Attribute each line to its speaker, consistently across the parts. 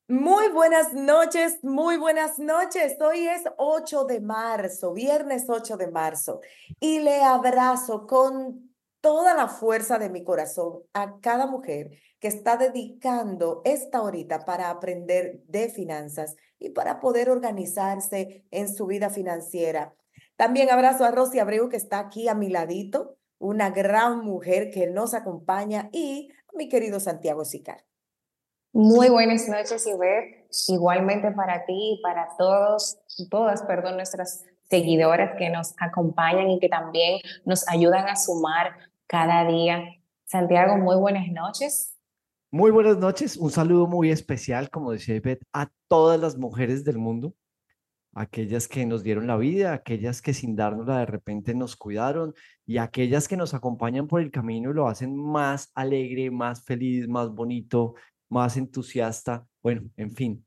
Speaker 1: Muy buenas noches, muy buenas noches. Hoy es 8 de marzo, viernes 8 de marzo, y le abrazo con toda la fuerza de mi corazón a cada mujer que está dedicando esta horita para aprender de finanzas y para poder organizarse en su vida financiera. También abrazo a Rosy Abreu, que está aquí a mi ladito, una gran mujer que nos acompaña, y a mi querido Santiago Sicar.
Speaker 2: Muy buenas noches, Ivette. Igualmente para ti y para todas, nuestras seguidoras que nos acompañan y que también nos ayudan a sumar cada día. Santiago, muy buenas noches.
Speaker 3: Muy buenas noches, un saludo muy especial, como decía Ivette, a todas las mujeres del mundo, aquellas que nos dieron la vida, aquellas que sin dárnosla de repente nos cuidaron y aquellas que nos acompañan por el camino y lo hacen más alegre, más feliz, más bonito, más entusiasta. Bueno, en fin,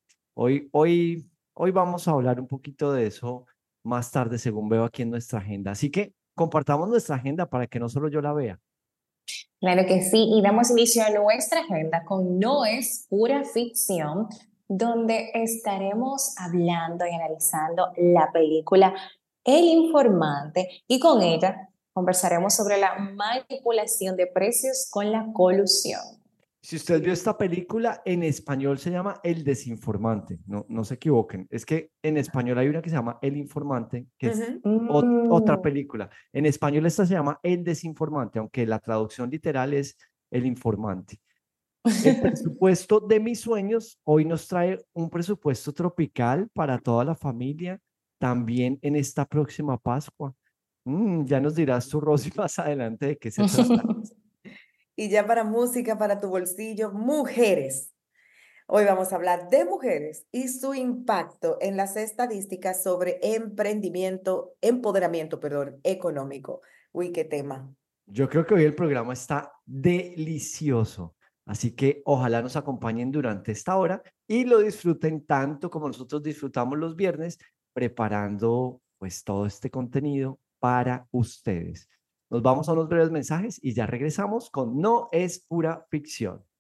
Speaker 3: hoy vamos a hablar un poquito de eso más tarde, según veo aquí en nuestra agenda. Así que compartamos nuestra agenda para que no solo yo la vea.
Speaker 2: Claro que sí, y damos inicio a nuestra agenda con No es pura ficción, donde estaremos hablando y analizando la película El Informante y con ella conversaremos sobre la manipulación de precios con la colusión.
Speaker 3: Si usted vio esta película, en español se llama El Desinformante, no se equivoquen. Es que en español hay una que se llama El Informante, que es
Speaker 1: Ujú.
Speaker 3: otra
Speaker 2: Mm.
Speaker 3: película. En español esta se llama El Desinformante, aunque la traducción literal es El Informante. El presupuesto de mis sueños hoy nos trae un presupuesto tropical para toda la familia, también en esta próxima Pascua. Ya nos dirás tú, Rosy, más adelante de qué se trata.
Speaker 1: Y ya para música, para tu bolsillo, mujeres. Hoy vamos a hablar de mujeres y su impacto en las estadísticas sobre empoderamiento, perdón, económico. Uy, qué tema.
Speaker 3: Yo creo que hoy el programa está delicioso, así que ojalá nos acompañen durante esta hora y lo disfruten tanto como nosotros disfrutamos los viernes preparando pues todo este contenido para ustedes. Nos vamos a unos breves mensajes y ya regresamos con No es pura ficción.